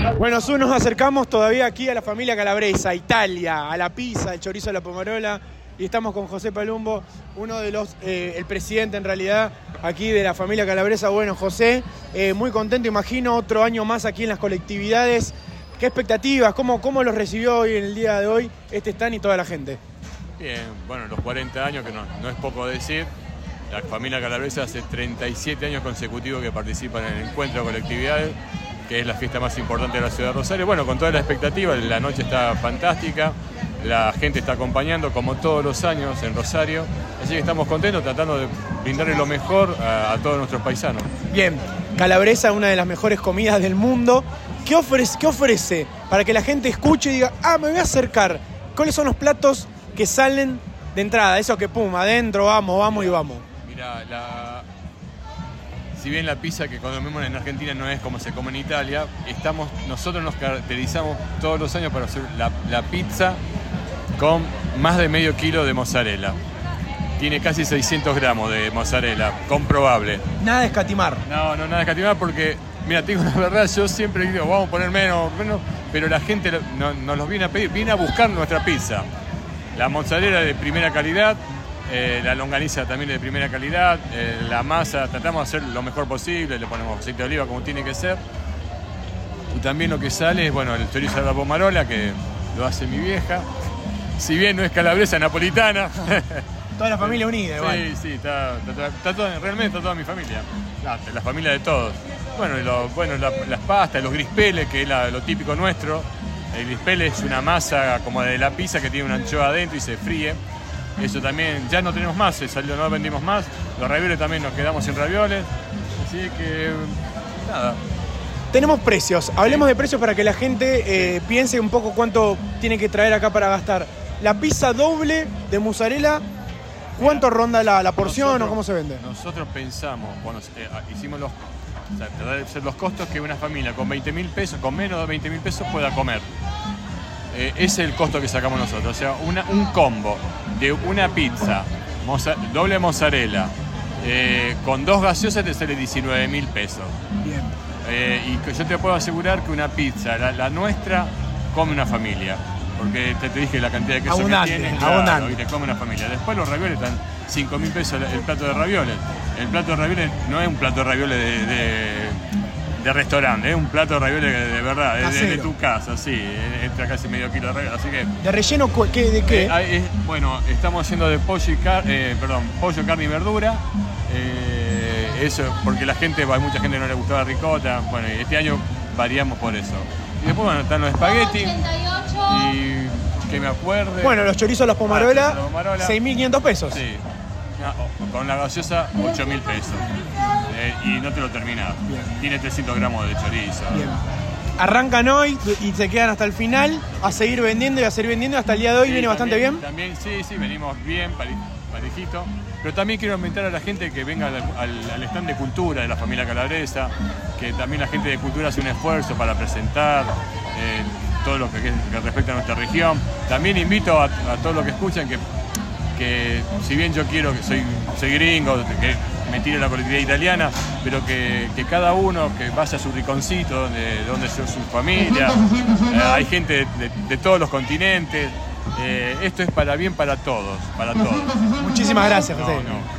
Bueno, nos acercamos todavía aquí a la familia Calabresa, a Italia, a la pizza, el chorizo de la Pomarola, y estamos con José Palumbo, uno de los, el presidente en realidad, aquí de la familia Calabresa. Bueno, José, muy contento, imagino, otro año más aquí en las colectividades. ¿Qué expectativas? ¿Cómo los recibió hoy en el día de hoy este stand y toda la gente? Bien, bueno, los 40 años, que no es poco decir. La familia Calabresa hace 37 años consecutivos que participa en el encuentro de colectividades, que es la fiesta más importante de la ciudad de Rosario. Bueno, con toda la expectativa, la noche está fantástica, la gente está acompañando como todos los años en Rosario, así que estamos contentos tratando de brindarle lo mejor a todos nuestros paisanos. Bien, Calabresa, una de las mejores comidas del mundo. ¿Qué ofrece para que la gente escuche y diga, me voy a acercar? ¿Cuáles son los platos que salen de entrada? Eso que pum, adentro, vamos y vamos. Mira, si bien la pizza que comemos en Argentina no es como se come en Italia, nosotros nos caracterizamos todos los años para hacer la pizza con más de medio kilo de mozzarella. Tiene casi 600 gramos de mozzarella, comprobable. Nada de escatimar. No, nada de escatimar porque, mira, te digo la verdad, yo siempre digo, vamos a poner menos, pero la gente nos los viene a pedir, viene a buscar nuestra pizza. La mozzarella de primera calidad, la longaniza también de primera calidad, la masa tratamos de hacer lo mejor posible, le ponemos aceite de oliva como tiene que ser. Y también lo que sale es, bueno, el chorizo de la Pomarola, que lo hace mi vieja. Si bien no es calabresa, napolitana. Toda la familia unida, igual. Sí, está realmente está toda mi familia. La familia de todos. Bueno, las pastas, los grispeles, que es lo típico nuestro. El grispele es una masa como de la pizza que tiene una anchoa adentro y se fríe. Eso también, ya no tenemos más, no vendimos más. Los ravioles también nos quedamos sin ravioles. Así que, nada. Tenemos precios. Hablemos de precios para que la gente piense un poco cuánto tiene que traer acá para gastar. La pizza doble de mozzarella, ¿cuánto ronda la porción o cómo se vende? Nosotros pensamos, cuando hicimos tratar de hacer los costos que una familia con 20.000 pesos, con menos de 20.000 pesos pueda comer. Ese es el costo que sacamos nosotros. O sea, un combo de una pizza doble mozzarella con 2 gaseosas te sale 19.000 pesos. Bien. Y yo te puedo asegurar que una pizza, la nuestra, come una familia. Porque te dije la cantidad de queso abundante, que tiene, abundante. Y te come una familia. Después los ravioles están 5.000 pesos el plato de ravioles. El plato de ravioles no es un plato de ravioles de restaurante, es un plato de ravioles de verdad, de tu casa, sí, entra casi medio kilo de ravioles, así que... ¿De relleno de qué? Bueno, estamos haciendo de pollo, carne y verdura, eso, porque hay mucha gente que no le gustaba la ricota, bueno, y este año variamos por eso. Y después, bueno, están los espaguetis, y que me acuerde... Bueno, los chorizos de la Pomarola, 6.500 pesos. Sí, con la gaseosa, 8.000 pesos. Y no te lo terminas. Tiene 300 gramos de chorizo. Bien. Arrancan hoy y se quedan hasta el final a seguir vendiendo y a seguir vendiendo. Hasta el día de hoy viene bastante bien. También, sí, venimos bien, parejito. Pero también quiero invitar a la gente que venga al stand de cultura de la familia Calabresa, que también la gente de cultura hace un esfuerzo para presentar todo lo que respecta a nuestra región. También invito a todos los que escuchan que si bien yo quiero que soy gringo, que me tire la colectividad italiana, pero que cada uno que vaya a su rinconcito donde son sus familias, hay gente de todos los continentes, esto es para todos. Muchísimas gracias, José. No.